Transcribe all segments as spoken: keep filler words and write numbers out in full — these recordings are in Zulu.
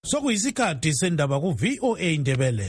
Sokuyisikhathi sendaba ku V O A Indebele.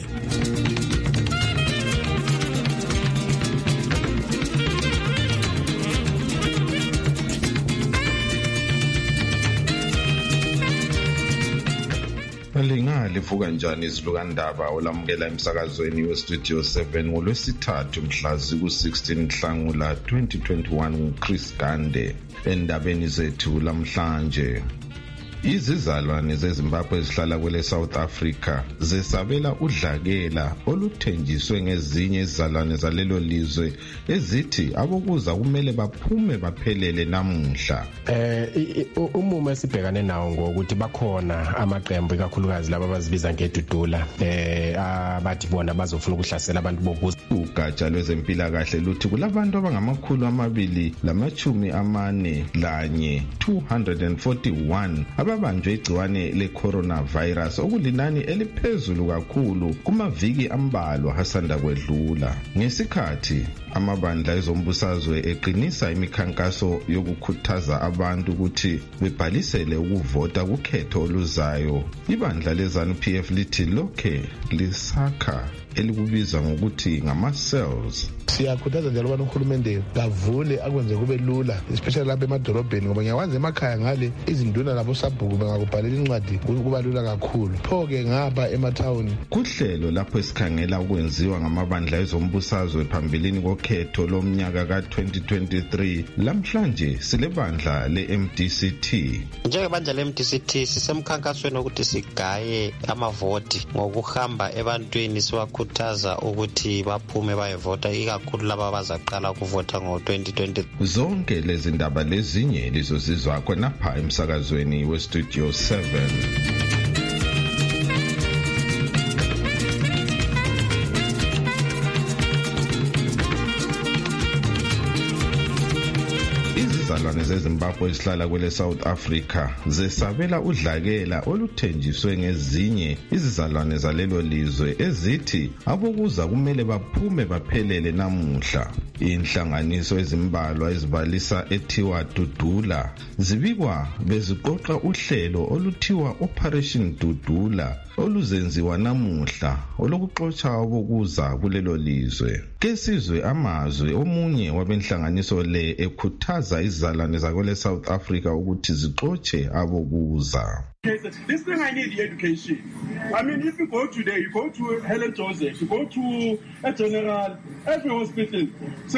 Lingalivuka njani izilukandaba olamukela emsakazweni westudio seven ngolwesithathu mhla ziku sixteen Nhlangula twenty twenty-one nguChris Gande. Endabeni zethu lamhlanje, izizalwane zeZimbabwe ezihlala kwele South Africa zesabela udlakela oluthenjiswe ngezinye izizalwane zalelo lizwe ezithi abokuza kumele baphume baphelele namuhla. Eh umumo esibhekane nawo ngokuthi bakhona amaqembu kakhulukazi laba abazibiza ngedudula eh abathi bona bazofuna ukuhlasela abantu bokuza. Ugatsha lwezempilakahle luthi kulabantu abangamakhulu amabili lamachumi amane lanye two hundred forty-one ababanjwe igciwane le-coronavirus okulinani eliphezulu kakhulu kumaviki ambalwa hasanda kwedlula. Ngesikhathi amabandla ezombusazwe eqinisa imikhankaso yokukhuthaza abantu ukuthi bebhalisele ukuvota kukhetho oluzayo, ibandla leZANU-P F lithi lokhe lisakha elikubiza ngokuthi ngama-cells. Siyakhuthaza njalo abantu uhulumende bavule akwenze kube lula, especially lapha emadolobheni, ngoba ngiyawazi emakhaya ngale izinduna labo sabhuku bengakubhalela incwadi kuba lula kakhulu. Pho-ke ngapha emathawuni kuhlelo lapho esikhangela ukwenziwa ngamabandla ezombusazwe phambilini kokhetho lomnyaka ka twenty twenty-three. Lamhlanje silebandla le-M D C T. Njengebandla le-M D C T sisemkhankasweni ukuthi sigaye amavoti ngokuhamba ebantwini siwakhuthaza ukuthi baphume bayevota, ikakhulu laba abazaqala ukuvota ngo twenty twenty. Zonke lezi ndaba lezinye lizozizwa khonapha emsakazweni westudio seven. Izizalwane zeZimbabwe ezihlala kwele South Africa zesabela udlakela oluthenjiswe ngezinye izizalwane zalelo lizwe ezithi abokuza kumele baphume baphelele namuhla. Inhlanganiso ezimbalwa ezibalisa ethiwa Dudula zibikwa beziqoqa uhlelo oluthiwa Operation Dudula oluzenziwa namuhla olokuxotsha abokuza kulelo lizwe. Kesizwe amazwe omunye wabenhlanganiso le ekhuthaza izizalwane zakwele South Africa ukuthi zixotshe abokuza. This thing I need the education. I mean, if you go today, you go to Helen Joseph, you go to a general, every hospital,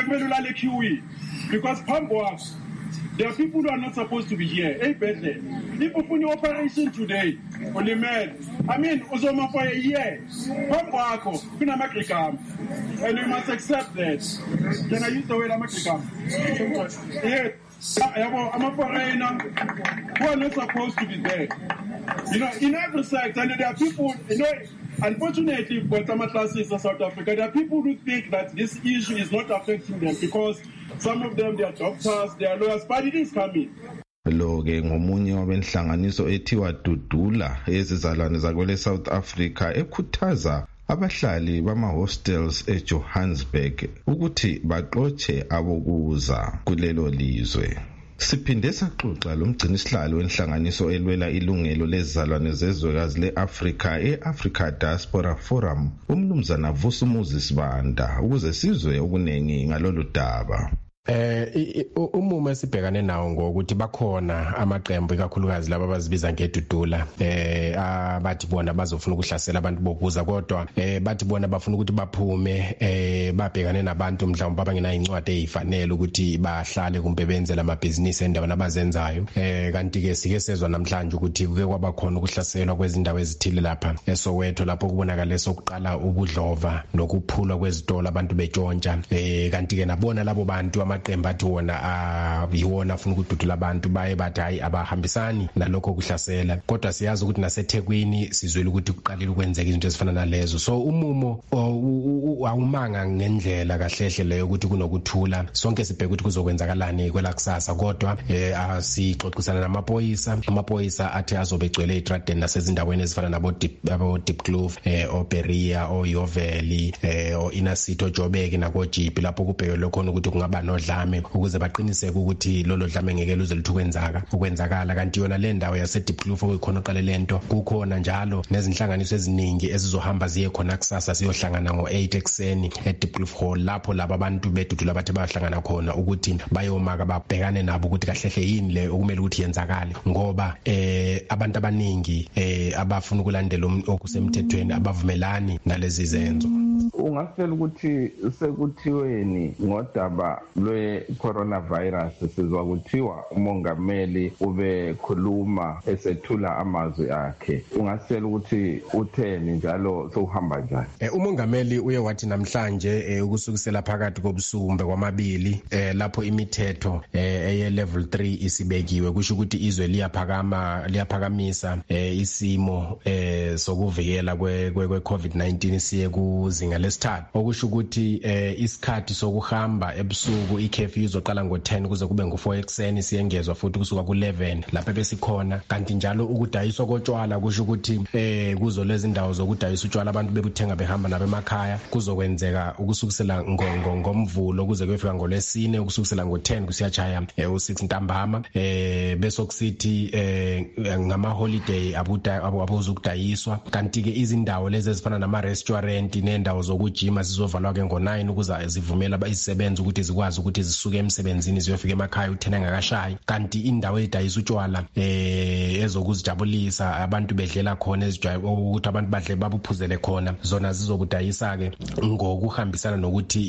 because Pamboa, there are people who are not supposed to be here. Hey, Bethlehem. If you put your operation today, only man, I mean, Ozoma for a year, Pamboa, Pinamakrikam, and you must accept that. Can I use the word Amakrikam? Yeah. I'm a foreigner who are not supposed to be there. You know, in every sector, and there are people, you know, unfortunately for some classes in South Africa, there are people who think that this issue is not affecting them because some of them, they are doctors, they are lawyers, but it is coming. Lo-ke ngomunye wabenhlanganiso ethiwa Dudula ezizalwane zakwele South Africa ekhuthaza abahlali bama-hostels eJohannesburg ukuthi baxotshe abokuza kulelo lizwe. Siphinde saxoxa lomgcinisihlalo wenhlanganiso elwela ilungelo lezizalwane zezwekazi le-Afrika e-Africa Diaspora Forum, umnumzana Vusumuzi Sibanda, ukuze sizwe okunengi ngalolu daba. Eh umumo esibhekane nawo ngokuthi bakhona amaqembu kakhulukazi laba abazibiza ngedudula eh abathi bona bazofuna ukuhlasela abantu bokuza, kodwa eh bathi bona bafuna ukuthi baphume eh babhekane nabantu mhlawumbe abangena incwadi ezifanele ukuthi bahlale kumbe benze lamabhizinisi endaweni abazenzayo. Eh kanti ke sike sezwa namhlanje ukuthi kuke kwaba khona ukuhlaselwa kwezindawo ezithile lapha eSoweto, lapho kubonakala sokuqala ubudlova nokuphulwa kwezitolo abantu betshontsha. Eh kanti ke nabona labo bantu amaqembu athi wona yiwona afuna ukududula abantu baye bathi hayi abahambisani nalokho kuhlasela, kodwa siyazi ukuthi naseThekwini sizwele ukuthi kuqalile ukwenzeka izinto ezifana nalezo. So umumo awumanga ngendlela kahlehle leyo ukuthi kunokuthula, sonke sibheke ukuthi kuzokwenzakalani kwela kusasa, kodwa asixoxisana namaphoyisa. Amaphoyisa athi azobe egcwele eTradden nasezindaweni ezifana nabo abo Diepkloof, oBeria, oYoveli, oInner City, oJobek nakoJipi, lapho kubhekwe lokho ukuthi kungaba nodla dlame ukuze baqiniseke ukuthi lolo dlame ngeke luze luthukenzaka ukwenzakala. Kanti yona le ndawo yase Diepkloof okukhona oqale lento kukhona njalo nezinhlanganiso eziningi ezizohamba ziye khona kusasa siyohlangana ngo eight ekseni eDiepkloof Hall lapho laba abantu bedudula bathe bahlangana khona ukuthi bayomaka babhekane nabo ukuthi kahlehle yini le okumele ukuthi yenzakale, ngoba eh abantu abaningi eh abafuna ukulandela okusemthethweni abavumelani nalezi zenzo. Ungasela ukuthi sekuthiweni ngodaba lwe coronavirus sizwa kuthiwa umongameli ube khuluma esethula amazwi akhe, ungasela ukuthi utheni njalo sohamba njani? Eh umongameli uye wathi namhlanje eh, ukusukisela phakathi kobusuku kwamabili eh lapho imithetho eh eye level three isibekiwe kusho ukuthi izwe liyaphakama liyaphakamisa eh isimo eh sokuvikela kwe kwe COVID nineteen siye kuzinga lesithathu, okusho ukuthi eh isikhathi sokuhamba ebusuku i-curfew izoqala ngo ten kuze kube ngo four ekseni siyengezwa futhi kusuka ku eleven lapha besikhona. Kanti njalo ukudayiswa kotshwala kusho ukuthi eh kuzo lezi ndawo zokudayisa utshwala abantu bekuthenga behamba nabe emakhaya kuzokwenzeka ukusukisela ngongo ngomvulo kuze kuyefika ngolesine ukusukisela ngo ten kusiyachaya eh u six ntambama eh bese kusithi eh ngama holiday abuda abuzukudayiswa. Kanti ke izindawo lezi ezifana nama restaurant nendawo zokujima zizovalwa ke ngo nine ukuze zivumela izisebenzi ukuthi zikwazi ukuthi zisuke emsebenzini ziyofika emakhaya uthena ngakashayi. Kanti indawo edayisa utshwala eh ezokuzijabulisa abantu bedlela khona ezijwayo ukuthi abantu badle babuphuzele khona zona zizokudayisa ke ngokuhambisana nokuthi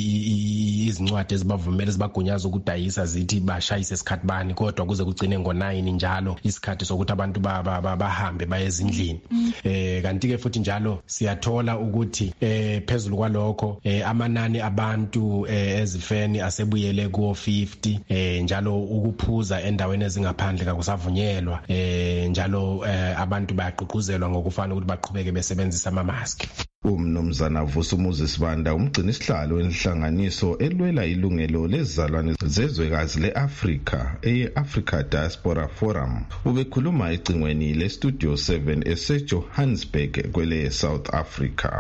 izincwadi ezibavumela ezibagunyaza ukudayisa zithi bashayise isikhathi bani, kodwa kuze kugcine ngo nine njalo isikhathi sokuthi abantu bahambe baye ezindlini. Eh kanti ke futhi njalo siyathola ukuthi eh phezulu kwalokho eh amanani abantu eh ezifeni asebuyele ku fifty eh njalo ukuphuza endaweni ezingaphandle kakusavunyelwa eh njalo eh abantu bayaqhuquzelwa ngokufana ukuthi baqhubeke besebenzisa ama mask. Umnumzana Vusumuzi Sibanda umgcini isihlalo wenhlanganiso elwela ilungelo lezizalwane zezwekazi leAfrika eye-Africa Diaspora Forum ubekhuluma ecingweni leStudio seven eseJohannesburg kwele South Africa.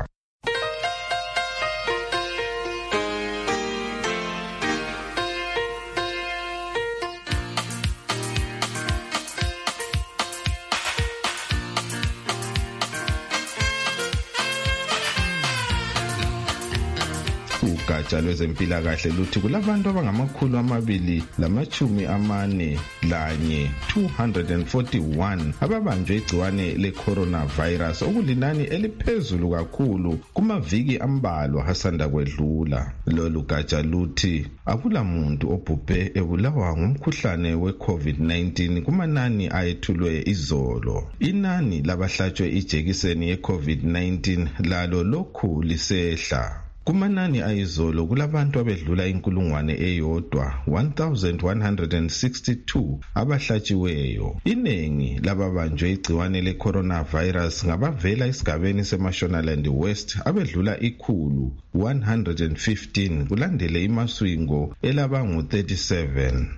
Ugatsha lwezempilakahle luthi kulabantu abangamakhulu amabili lamachumi amane lanye two hundred forty-one ababanjwe igciwane le-coronavirus okulinani eliphezulu kakhulu kumaviki ambalwa hasanda kwedlula. Lolu gatsha luthi akula muntu obhubhe ebulawa ngumkhuhlane we-COVID nineteen kumanani ayethulwe izolo. Inani labahlatshwe ijekiseni ye-COVID nineteen lalo lokhu lisehla. Kumanani ayizolo kulabantu abedlula inkulungwane eyodwa one thousand one hundred sixty-two abahlatshiweyo. Inengi lababanjwe igciwane le-coronavirus ngabavela esigabeni seMashonaland West abedlula ikhulu one hundred fifteen kulandele iMaswingo elabangu thirty-seven.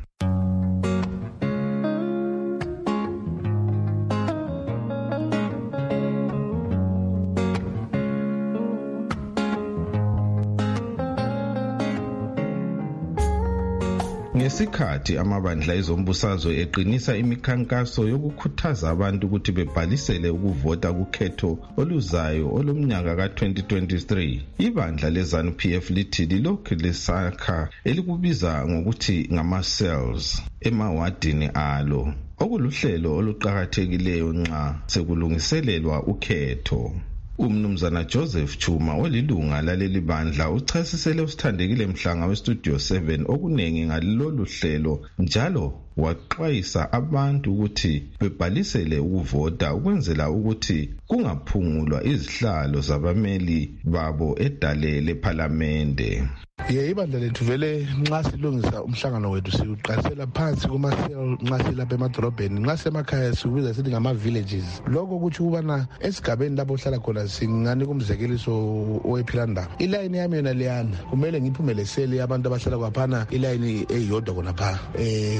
Ngesikhathi amabandla ezombusazwe eqinisa imikhankaso yokukhuthaza abantu ukuthi bebhalisele ukuvota kukhetho oluzayo olumnyaka ka twenty twenty-three, ibandla leZANU P F lithi lilokhu lesakha elikubiza ngokuthi ngama-cells emawadini alo, okuluhlelo oluqhakathekileyo nxa sekulungiselelwa ukhetho. Umnumzana Joseph Chuma olilunga laleli bandla uchasisele usithandekile Mhlanga weStudio seven okunengi ngalolu hlelo njalo waxwayisa abantu ukuthi bebhalisele ukuvota ukwenzela ukuthi kungaphungulwa izihlalo zabameli babo edalele parliamente. Ye ibandla lethu vele nxa silungisa umhlangano wethu siqasela phansi kuma cell nxa silapha emadolobheni, nxa semakhaya sikubiza sithi ngama villages. Lokho ukuthi kubana esigabeni lapho hlala khona singani kumzekeliso owephilanda. Iline yami yona leyana kumele ngiphumele sele abantu abahlala kwaphana iline eyodwa khona pha. Eh sibe ngu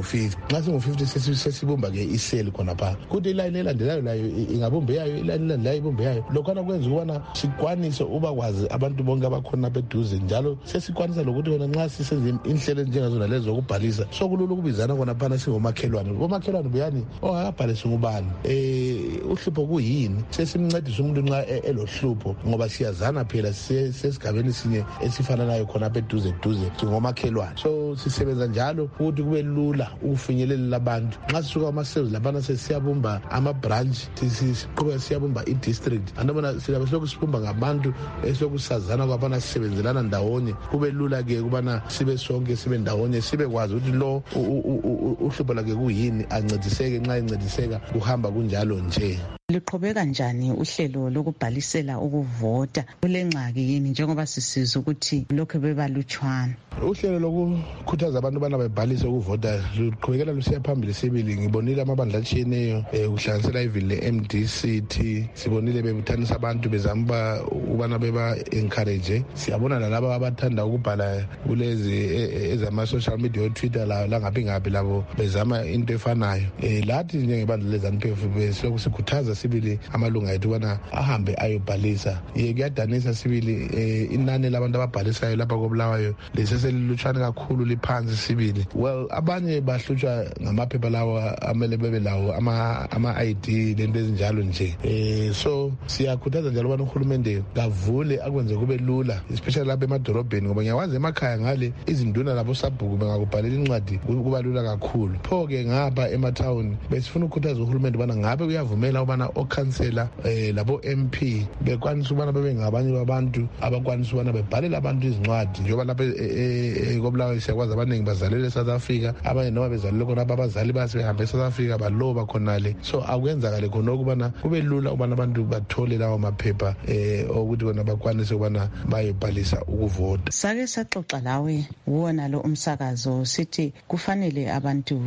fifty nxa singu fifty sesibumba ke iseli khona pha kuthi iline elandelayo layo ingabumbe yayo iline elandelayo ibumbe yayo lokhana kwenza ukubana sikwanise uba kwazi abantu bonke abakhona beduze njalo sesikwanisa lokuthi wena nxa sisenze inhlelo njengazona lezo zokubhalisa sokulula ukubizana khona phana singomakhelwane bomakhelwane buyani ongakabhalisi ngubani eh uhlupho kuyini sesimncedisa umuntu nxa elohlupho ngoba siyazana phela sesigabeni sinye esifana nayo khona beduze duze singomakhelwane so sisebenza njalo ukuthi kube lula ukufinyelela abantu nxa sisuka ama-sales laphana sesiyabumba ama-branch siqhubeka siyabumba i-district andabona silabe silokhu sibumba ngabantu esilokhu sazana kwaphana sisebenzelana ndawonye kube lula-ke ukubana sibe sonke sibe ndawonye sibe kwazi ukuthi lo uhlupho lakhe kuyini ancediseke nxa encediseka kuhamba kunjalo nje. Liqhubeka njani uhlelo lokubhalisela ukuvota kulengxaki yini njengoba sisiza ukuthi lokho bebalutshwana? Uhlelo lokukhuthaza abantu bana bebhalise ukuvota luqhubekela lusiya phambili sibili ngibonile amabandla atshiyeneyo ukuhlanganisela ivili le-M D C T sibonile bebuthanisa abantu bezama ubana beba encourage siyabona nalabo abathanda ukubhala kulezi ezama-social media o-Twitter langaphi ngaphi labo bezama into efanayo lathi njengebandla le-ZANU-P F besilokhu sikhuthaza sibili amalunga ethu bana ahambe ayobhalisa ye kuyadanisa sibili inani labantu ababhalisayo lapha koBulawayo leseselilutshwane kakhulu liphansi sibili well abanye bahlutshwa ngamaphepha lawo amele bebe lawo ama-I D lento ezinjalo nje eh so siyakhuthaza njalo ubana uhulumende kavule akwenze kube lula especially lapha emadolobheni ngoba ngiyawazi emakhaya ngale izinduna labo sabhuku bengakubhalela incwadi kuba lula kakhulu pho-ke ngapha emathawuni besifuna ukukhuthaza uhulumende ubana ngabe uyavumela ubana okhansela eh labo M P bekwanisa ubana bebe ngabanye babantu abakwanisa ubana bebhalela abantu izincwadi njengoba lapha koBulawayo siyakwazi abaningi bazalele eSouth Africa abanye noma bezalele khona abazali basebehambe eSouth Africa baloba khonale so akwenzakale khona ukubana kube lula ubana abantu bathole lawo maphepha eh ukuthi bona bakwanise ubana bayebhalisa ukuvota. Sake saxoxa lawe wona lo umsakazo sithi kufanele abantu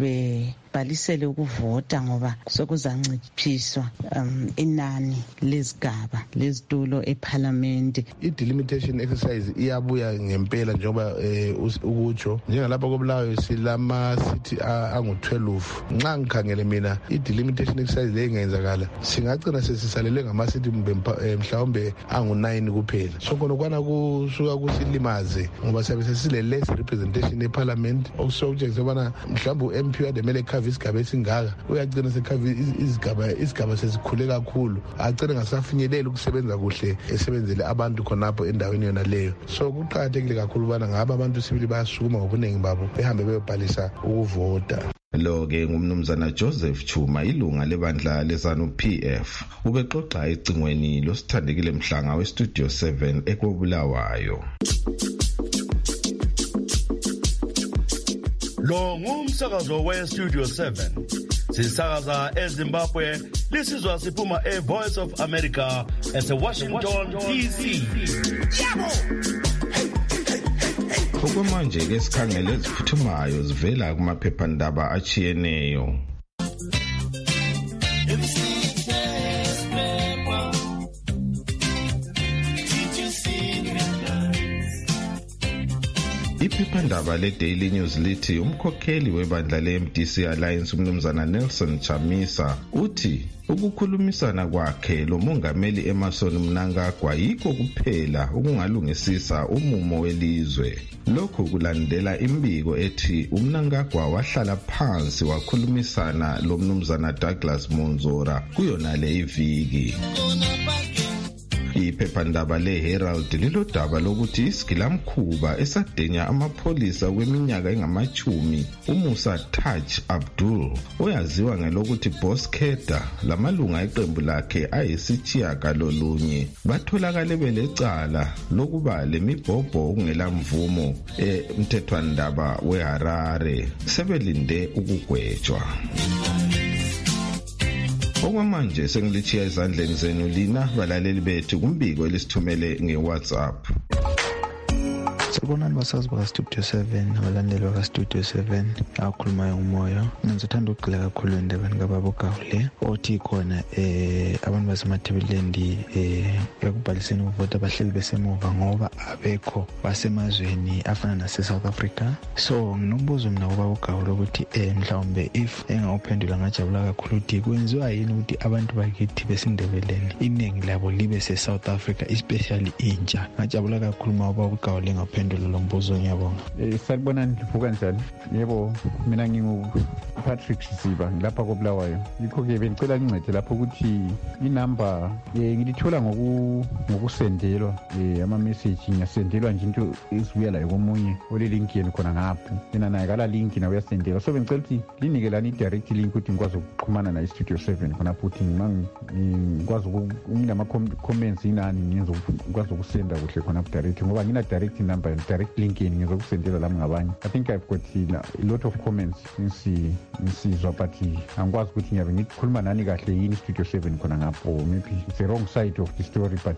be balisele ukuvota ngoba sokuzanciphiswa um, inani lezigaba lezitulo eParliament. I-delimitation exercise iyabuya ngempela njengoba eh, ukutsho njengalapha koBulawayo silama city angu-twelve nxa ngikhangele mina i-delimitation exercise le ingenzakala singagcina sesisalele ngama-city mhlawumbe angu-nine kuphela so khona kwana kusuka kusilimaze ngoba siyabe sesile-less representation eParliament okusokutshengisa ubana mhlawumbe u-M P wademele isigaba esingaka uyagcina sekhava izigaba izigaba sezikhule kakhulu agcina ngasafinyeleli ukusebenza kuhle esebenzele abantu khonapho endaweni yona leyo so kuqakathekile kakhulu ubana ngaba abantu sibili bayasukuma ngobuningi babo behambe beyobhalisa ukuvota. Lo-ke ngumnumzana Joseph Chuma ilunga lebandla le-ZANU-P F ubexoxa ecingweni losithandekile Mhlanga we-Studio seven ekobulawayo. Lo ngumsakazo we-Studio seven. Sisakaza eZimbabwe, lisizwa siphuma e-Voice of America ese-Washington D C. Okwamanje-ke sikhangele eziphuthumayo zivela kumaphephandaba achiyeneyo. Iphephandaba le-Daily News lithi umkhokheli webandla le-M D C Alliance umnumzana Nelson Chamisa uthi ukukhulumisana kwakhe lo mongameli Emmerson Mnangagwa yikho kuphela ukungalungisisa umumo welizwe. Lokho kulandela imbiko ethi uMnangagwa wahlala phansi wakhulumisana lo mnumzana Douglas Monzora kuyona le iviki. Iphephandaba le-Herald lilodaba lokuthi isigilamkhuba esadenya amapholisa kweminyaka engamachumi uMusa Taj Abdul oyaziwa ngelokuthi Boss Keda lamalunga eqembu lakhe ayisitshiyagalolunye batholakale belecala lokuba lemibhobho okungelamvumo emthethwandaba weHarare sebelinde ukugwetshwa. Okwamanje sengilitshiya ezandleni zenu lina balaleli bethu kumbiko elisithumele nge-WhatsApp. Sanibonani basazi baka-Studio seven abalandeli baka-Studio seven akhulumayo ngumoyo. Ngizothanda ukugxila kakhulu endabeni kababa uGawule othi khona eh abantu basemathebelendi eh ekubhaliseni ukuvota bahleli besemuva ngoba abekho basemazweni afana nase-South Africa. So nginombuzo mina kubaba uGawule ukuthi eh mhlawumbe if engawuphendula ngajabula kakhulu ukuthi kwenziwa yini ukuthi abantu bakithi besindebeleni iningi labo libe se-South Africa especially intsha. Ngajabula kakhulu mawuba uGawule ngaphendula lo mbuzo. Ngiyabonga. Eh sanibonani livuka njani? Yebo mina ngingu Patrick Siba ngilapha koBulawayo. Yikho ke bengicela ngincede lapho ukuthi inamba eh ngilithola ngoku ngokusendelwa eh ama message ngiyasendelwa nje into isibuya la komunye ole link yeni khona ngapho. Mina naye kala link na uyasendelwa. So bengicela ukuthi linikelani direct link ukuthi ngikwazi ukuxhumana na Studio seven khona futhi ngikwazi ukunama comments inani ngizokwazi ukusenda kuhle khona direct ngoba ngina direct number direct link yeni ngizokusendela lami ngabanye. I think I've got a lot of comments since nisizwa but angikwazi ukuthi ngiyabe ngikhuluma nani kahle yini Studio seven khona ngapho maybe it's the wrong side of the story but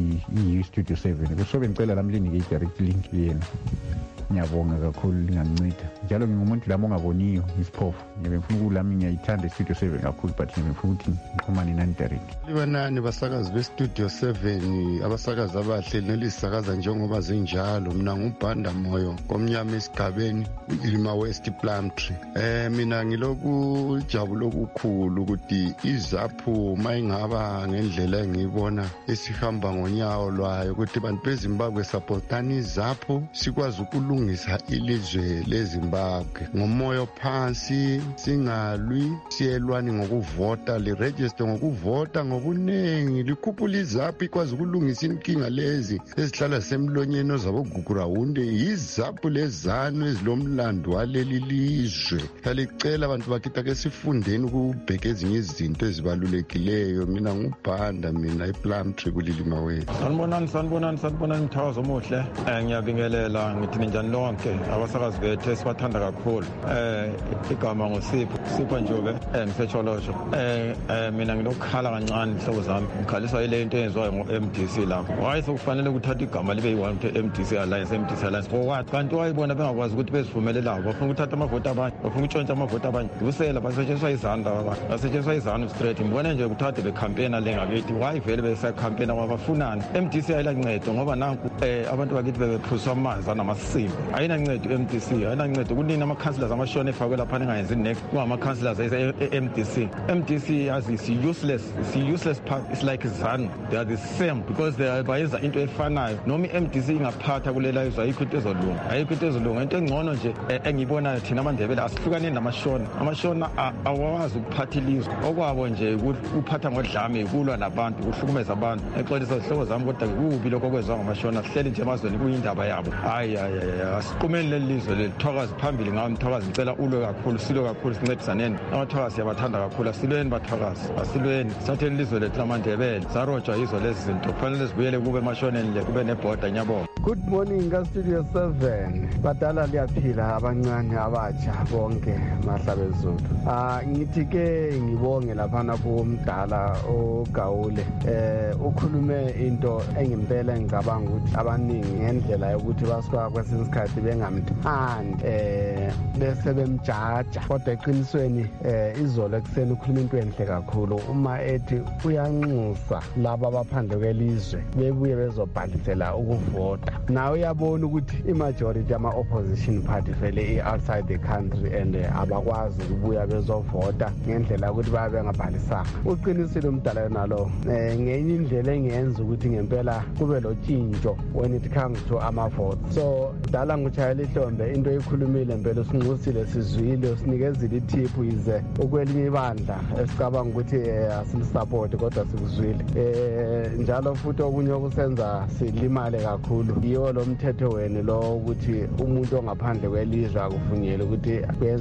i Studio seven so bengicela lami linike direct link yena. Ngiyabonga kakhulu linganceda njalo ngingumuntu lami ongaboniyo isiphofu ngibe ngifuna ukulami ngiyayithanda Studio seven kakhulu but ngifuna ukuthi ngikhulumane nani direct. Libanani basakazi be Studio seven abasakazi abahle nelisakaza njengoba zinjalo. Mina ngubhanda moyo komnyama esigabeni Ilima West Plumtree. Eh mina ngiloku jabulo okukhulu ukuthi izaphu mayingaba ngendlela engiyibona esihamba ngonyawo lwayo ukuthi abantu beZimbabwe supportani izaphu sikwazi ukulunga ngisa ilizwe leZimbabwe ngomoyo phansi singalwi siyelwani ngokuvota li register ngokuvota ngobunengi likhuphula izaphu ikwazi ukulungisa inkinga lezi ezihlala semlonyeni ozabogugura hunde izaphu lezano ezilomlando waleli lizwe. Yalicela abantu bakitha ke sifundeni ukubheka ezinye izinto ezibalulekileyo. Mina ngubhanda mina ePlumtree kulilima wethu. Sanibonani sanibonani sanibonani Mthawazo Muhle. Ngiyabingelela ngithi ninjani lonke abasakazi bethu esibathanda kakhulu. Eh igama ngosipho Sipho Njube eh ngisetsholosho. Eh mina ngilokukhala kancane ihlobo zami ngikhalisa ile into enziwayo ngo-M D C lapho. Why sokufanele ukuthatha igama libe yi-one to M D C Alliance M D C Alliance for what? Kanti wayibona bengakwazi ukuthi bezivumelelako bafuna ukuthatha amavoti abanye bafuna ukutshontsha amavoti abanye kusela basetshenziswa izandla abantu basetshenziswa izandla straight. Ngibone nje ukuthatha becampaign lengakithi why vele besacampaign abafunani. M D C ayilancedo ngoba nanku eh abantu bakithi bebephuswa amanzi anamasimbi ayinancedo M D C ayinancedo kunini ama councillors amashona efakwe lapha nengayenzi next kuma councillors e-M D C. M D C as is useless it's useless part. It's like ZANU they are the same because they are bayenza into efanayo noma i-M D C ingaphatha kulela izwe ayikho into ezolunga ayikho into ezolunga. Into engcono nje engiyibona thina amandebele asihlukane namashona amashona awawazi ukuphatha ilizwe okwabo nje ukuphatha ngodlame kulwa nabantu ukuhlukumeza abantu. Exolisa ihlobo zami kodwa kubi lokho kwezwa ngamashona sihleli nje emazweni kuyindaba yabo. Hayi hayi asiqumeni lelizwe lelithwakazi phambili ngawo Mthwakazi ngicela ulwe kakhulu silwe kakhulu sincedisaneni amathwakazi siyabathanda kakhulu asilweni bathwakazi asilweni satheni ilizwe lethu lamandebele sarojwa yizo lezi zinto kufanele sibuyele kube emashoneni le kube nebhoda. Ngiyabonga. Good morning ka Studio seven badala liyaphila abancane abatsha bonke mahlabezulu. Ah ngithi ke ngibonge lapha kumdala uGawule eh ukhulume into engimpela ngicabanga ukuthi abaningi ngendlela yokuthi basuka kwesinye isikhathi bengamthandi eh bese bemjaja kodwa eqinisweni eh izolo ekseni ukhuluma into enhle kakhulu uma ethi uyanxusa laba abaphandle kwelizwe bebuye bezobhalisela ukuvota. Nawe uyabona ukuthi imajority ama opposition party vele outside the country and abakwazi ukubuya bezovota ngendlela ukuthi babe bengabhalisanga. Uqinisile umdala nalo eh ngenye indlela engenza ukuthi ngempela kube lo tshintsho when it comes to ama votes. So dala nguchayela ihlombe into ekhulumile impela sinqusile sizwile sinikezile ithiphu ize okwelinye ibandla esicabanga ukuthi asimsupport kodwa sikuzwile eh njalo futhi okunye okusenza silimale kakhulu yiwo lo mthetho wenu lo ukuthi umuntu ongaphandle kwelizwe akuvunyelwe ukuthi kwenziwe ama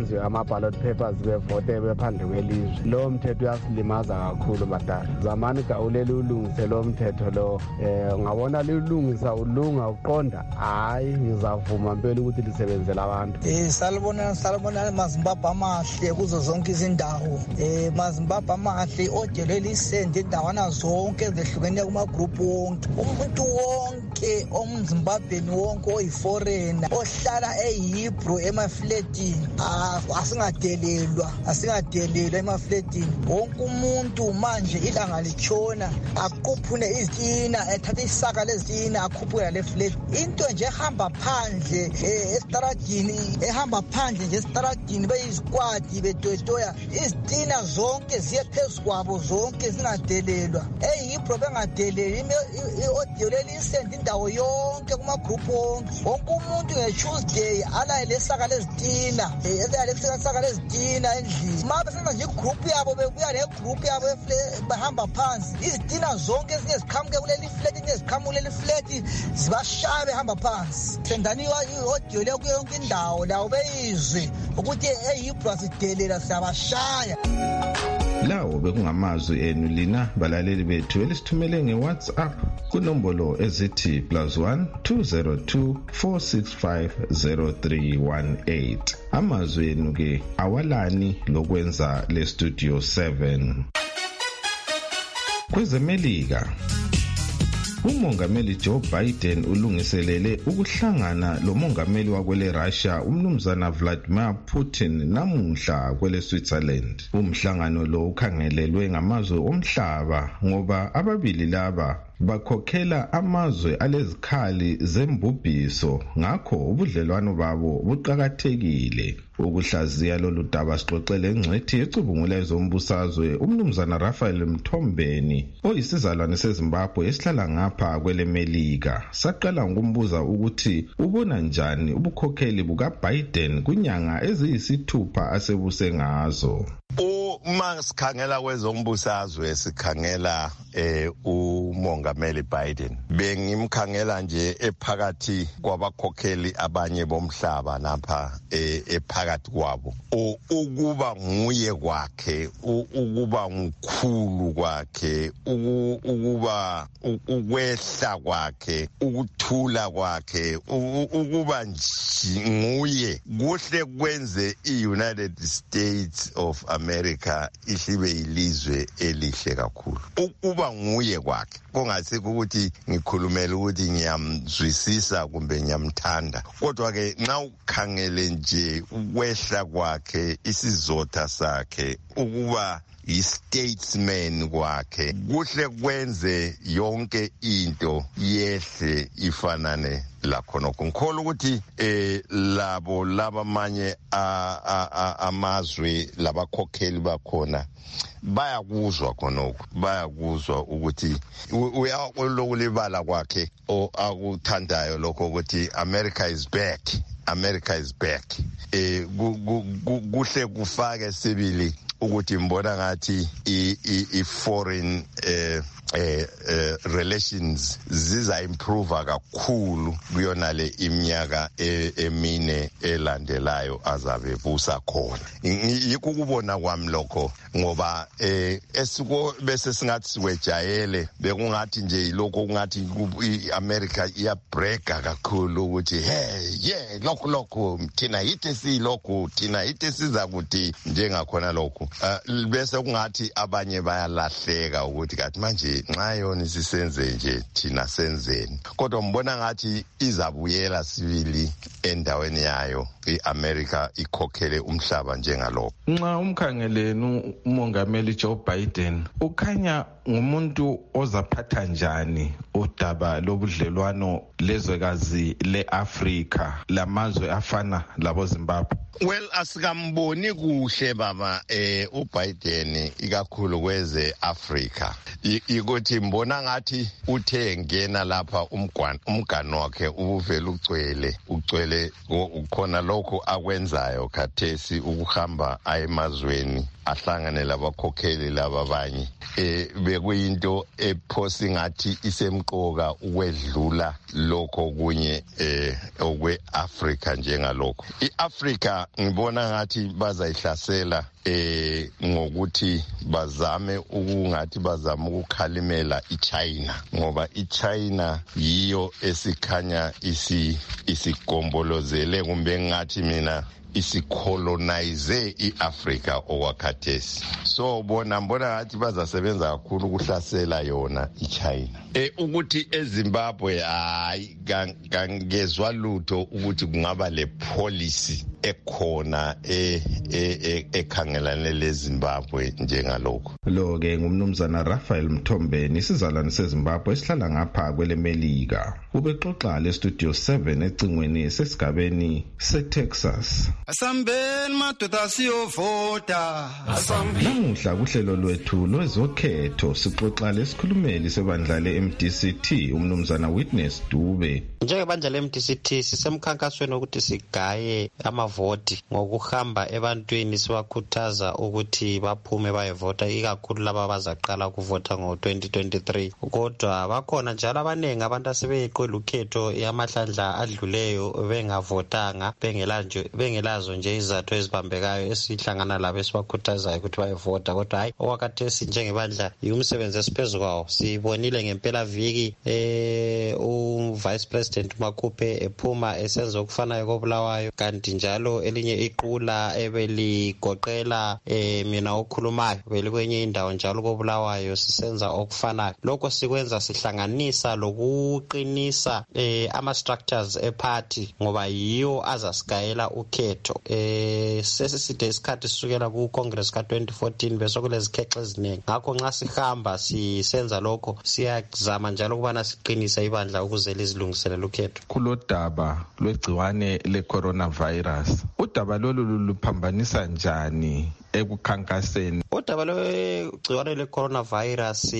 ballot papers bevote bephandle kwelizwe. Lo mthetho uyasilimaza kakhulu madala. Zamani Gawulele ulungise lo mthetho lo. Eh ngabona lilungisa ulunga uqonda. Hayi ngizavuma impela ukuthi lisebenzele abantu. Eh salibona salibona mazimbabwe amahle kuzo zonke izindawo. Eh mazimbabwe amahle odele lisende indawana zonke ezehlukene kuma group wonke. Umuntu wonke omzimbabweni wonke oyiforeigner ohlala eHebrew emafletini asingadelelwa asingadelelwa emafletini. Wonke umuntu manje ilanga litshona aquphune izitina ethatha isaka lezitina akhuphula le flat. Into nje ehamba phandle estradini ehamba phandle nje estradini beyizikwadi betwetoya izitina zonke ziye phezulu kwabo zonke zingadelelwa. eHebrew bengadeleli iaudio lelisenda indawo yonke kuma group wonke. Wonke umuntu ngeTuesday ala lesaka lezitina ezaya lesaka lezitina endlini. Mabe senza nje igroup yabo bebuya le group yabo bahamba phansi izitina zonke ezingeziqhamuke kuleli flat eziqhamuke kuleli flat zibashaya behamba phansi. Sendani iaudio le kuyo yonke indawo lawo beyizwe ukuthi eHebrew sidelela siyabashaya. Lawo bekungamazwi enu lina balaleli bethu elisithumele ngeWhatsApp kunombolo ezithi plus one two zero two four six five zero three one eight. Amazwi enu ke awalani lokwenza le Studio seven. Kwezemelika uMongameli Joe Biden ulungiselele ukuhlangana lomongameli wakwele Russia umnumzana Vladimir Putin namuhla kwele Switzerland. Umhlangano lo ukhangelelwe ngamazwe omhlaba ngoba ababili laba bakhokhela amazwe alezikhali zembubhiso, ngakho ubudlelwano babo buqhakathekile. Ukuhlaziya lolu daba sixoxele ingcwethi ecubungula ezombusazwe umnumzana Raphael Mthombeni oyisizalwane seZimbabwe esihlala ngapha kwele Melika. Saqala ngokumbuza ukuthi ubona njani ubukhokheli buka Biden kunyanga eziyisithupha asebuse ngazo. Uma sikhangela kwezombusazwe sikhangela eh uMongameli Biden bengimkhangela nje ephakathi kwabakhokheli abanye bomhlaba lapha ephakathi kwabo ukuba nguye kwakhe ukuba mkhulu kwakhe ukuba ukwehla kwakhe ukuthula kwakhe ukuba nguye kuhle kwenze iUnited States of America ihlibe ilizwe elihle kakhulu. Ukuba nguye kwakhe kungasikho ukuthi ngikhulumela ukuthi ngiyamzwisisa kumbe ngiyamthanda, kodwa ke nxa ukhangele nje ukwehla kwakhe isizotha sakhe ukuba i-statesman kwakhe kuhle kwenze yonke into yehle ifanane lakhonokho. Ngikholwa ukuthi eh labo labamanye amazwe labakhokheli bakhona bayakuzwa khonokho, bayakuzwa ukuthi uyakulibala kwakhe o akuthandayo lokho ukuthi America is back, America is back. Eh kuhle kufake sibili ukuthi mbona ngathi i foreign eh eh relations ziza improve kakhulu kuyona le iminyaka emine elandelayo azabe busa khona. Yikho kubona kwami lokho ngoba eh esiko bese singathi siwejayele bekungathi nje lokho kungathi iAmerica iya break kakhulu ukuthi hey yeah lokho lokho thina yithi si lokho thina yithi siza kuthi njengakhona lokho bese kungathi abanye bayalahleka ukuthi kathi manje nxa yona sisenze nje thina senzeni. Kodwa mbona ngathi izabuyela sibili endaweni yayo iAmerica ikhokhele umhlaba njengalokho. Nxa umkhangeleni uMongameli Joe Biden ukhanya ngumuntu ozaphatha njani udaba lobudlelwano lezwekazi leAfrika lamazwe afana labo Zimbabwe? Well, asikamboni kuhle baba eh uBiden ikakhulu kweze Africa. ukuthi mbona ngathi uthe ngena lapha umgwani umgano wakhe ubuvela ugcwele ugcwele ukhona lokho akwenzayo khathesi ukuhamba ayemazweni ahlangane labakhokheli laba abanye eh bekuyinto ephosi ngathi isemqoka ukwedlula lokho kunye eh okwe Africa njengalokho iAfrica ngibona ngathi bazayihlasela eh ngokuthi bazame ukungathi bazama ukukhalimela iChina ngoba iChina yiyo esikhanya isi isigombolozele kumbe ngathi mina isicolonize iAfrica okwakhathesi so bona mbona ngathi bazasebenza kakhulu ukuhlasela yona iChina eh ukuthi eZimbabwe hayi kangezwa lutho ukuthi kungaba le policy ekhona e ekhangelane leZimbabwe njengalokho lo ke ngumnumzana Raphael Mthombeni isizalwane seZimbabwe esihlala ngapha kwelemelika ubexoxa le studio seven ecingweni sesigabeni seTexas asambeni madoda siyovota namuhla kuhlelo lwethu lwezokhetho sixoxa lesikhulumeli sebandla le-M D C T umnumzana Witness Dube njengebandla le-M D C T sisemkhankasweni ukuthi sigaye amavoti ngokuhamba ebantwini siwakhuthaza ukuthi baphume bayevota ikakhulu laba abazaqala ukuvota ngo twenty twenty-three kodwa bakhona njalo abaningi abantu asebeyeqela ukhetho yamahlandla adluleyo bengavotanga bengelanje bengelazo nje izathu ezibambekayo esihlangana labo esibakhuthazayo ukuthi bayevota kodwa hayi okwakhathesi njengebandla yumsebenzi esiphezulu kwawo sibonile ngempela viki eh uvice president uMakhuphe ephuma esenza okufanayo koBulawayo kanti njalo elinye iqula ebeligoqela eh mina okhulumayo belikwenye indawo njalo koBulawayo sisenza okufanayo lokho sikwenza sihlanganisa lokuqinisa eh ama structures eparty ngoba yiyo azasigayela ukhetho eh sesiside isikhathi sisukela ku Congress ka twenty fourteen bese kulezikhexe eziningi ngakho nxa sihamba sisenza lokho siyazama njalo ukubana siqinisa ibandla ukuze lizilungiselele ukhetho kulodaba lwegciwane le-coronavirus udaba lolu luphambanisa njani ekukhankaseni udaba lwegciwane le-coronavirus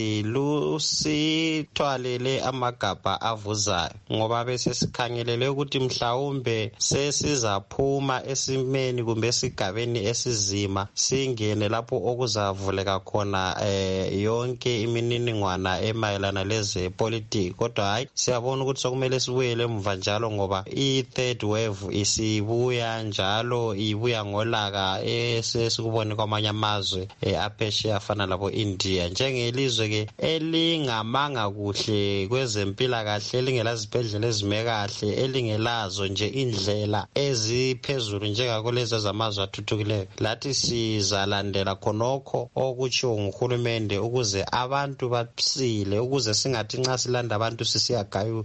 lusithwalele amagabha avuzayo ngoba bese sikhangelele ukuthi mhlawumbe sesizaphuma esimeni kumbe esigabeni esizima singene lapho okuzavuleka khona eh, yonke imininingwana emayelana leze politics kodwa hayi siyabona ukuthi sokumele sibuyele emva njalo ngoba i-third wave isibuya njalo ibuya ngolaka esesikubona kwamanye amazwe aphesheya afana labo India njengelizwe ke elingamanga kuhle kwezempilakahle elingelazibhedlela ezime kahle elingelazo nje indlela eziphezulu njengakulezi zamazwe athuthukileyo lathi sizalandela khonokho okutshiwo nguhulumende ukuze abantu basile ukuze singathi nxa silanda abantu sisiyagaya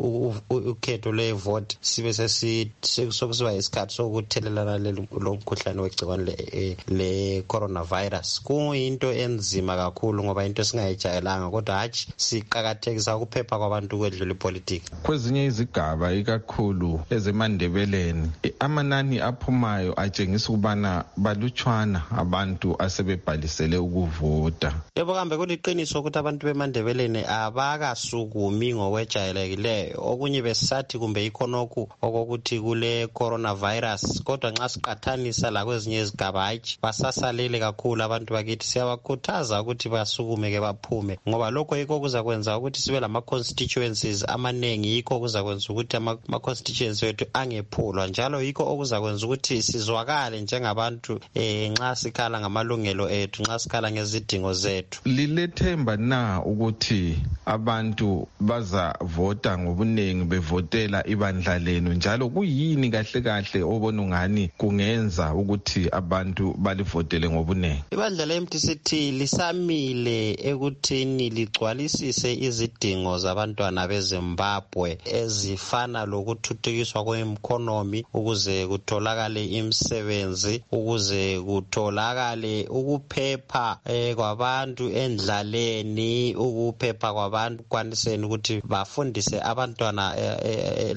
ukhetho levote sibe sesisokusiba isikhathi sokuthelelana lomkhuhlane wegciwane le coronavirus kuyinto enzima kakhulu ngoba into singayijayelanga kodwa hathi siqhakathekisa ukuphepha kwabantu kwedlula ipolitiki kwezinye izigaba ikakhulu ezemandebeleni amanani aphumayo atshengisa ukubana balutshwana abantu asebebhalisele ukuvota yebo kambe kuliqiniso ukuthi abantu bemandebeleni abakasukumi ngokwejayelekileyo okunye besathi kumbe ikhonokhu okokuthi kule coronavirus kodwa nxa siqathanisa la kwezinye izigaba hayi basasalele kakhulu abantu bakithi siyabakhuthaza ukuthi basukume ke baphume ngoba lokho yikho kuzakwenza ukuthi sibe lama constituencies amanengi yikho kuzakwenza ukuthi ama constituencies wethu angephulwa njalo yikho okuzakwenza ukuthi sizwakale njengabantu eh nxa sikhala ngamalungelo ethu nxa sikhala ngezidingo zethu lilethemba na ukuthi abantu bazavota ngobunengi bevotela ibandla lenu njalo kuyini kahle kahle obona ngani kungenza ukuthi abantu balivotele ngobunengi ibandla le-M D C T lisamile ekuthini ligcwalisise izidingo zabantwana beZimbabwe ezifana lokuthuthukiswa kweeconomy ukuze kutholakale imisebenzi ukuze kutholakale ukuphepha eh, kwabantu endlaleni ukuphepha kwabantu kwaniseni ukuthi bafundise abantwana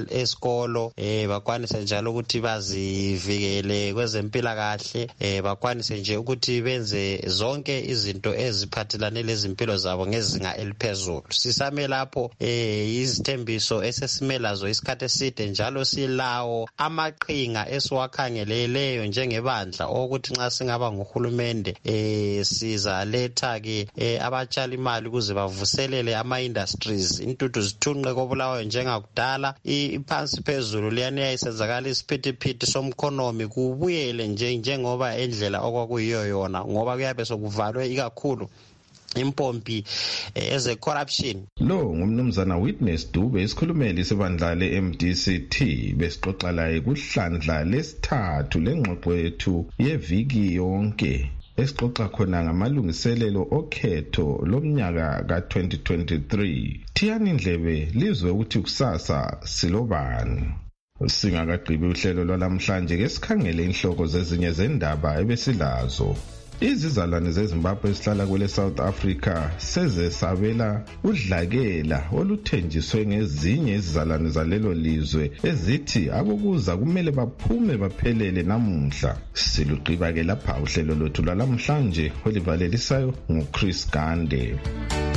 esikolo eh, eh, bakwanise njalo ukuthi bazivikele kwezempilakahle eh, bakwanise bakwanise nje ukuthi benze zonke izinto eziphathelane lezimpilo zabo ngezinga eliphezulu. Sisame lapho eh izithembiso esesimelazo isikhathi eside njalo silawo amaqhinga esiwakhangeleleyo njengebandla ukuthi nxa singaba nguhulumende eh sizaletha ke abatshali imali ukuze bavuselele ama industries intuthu zithunqe kobulawayo njengakudala iphansi phezulu liyani yayisenzakala isiphithiphithi somkhonomi kubuyele nje njengoba endlela okwakuyiyo yona ngoba kuyabe sokuvalwe ikakhulu impompi eze corruption. Lo ngumnumzana Witness Dube isikhulumeli sebandla le-M D C T besixoxa laye kuhlandla lesithathu lengxoxo yethu yeviki yonke esixoxa khona ngamalungiselelo okhetho lomnyaka ka twenty twenty-three. Thiyani indlebe lizwe ukuthi kusasa silobani. Singakagqibi uhlelo lwalamhlanje ke sikhangele inhloko zezinye zendaba ebesilazo. Izizalwane zeZimbabwe esihlala kwele South Africa sezesabela udlakela oluthenjiswe ngezinye izizalwane zalelo lizwe ezithi abokuza kumele baphume baphelele namuhla. Silugqiba ke lapha uhlelo lwethu lwalamhlanje olivalelisayo nguChris Gande.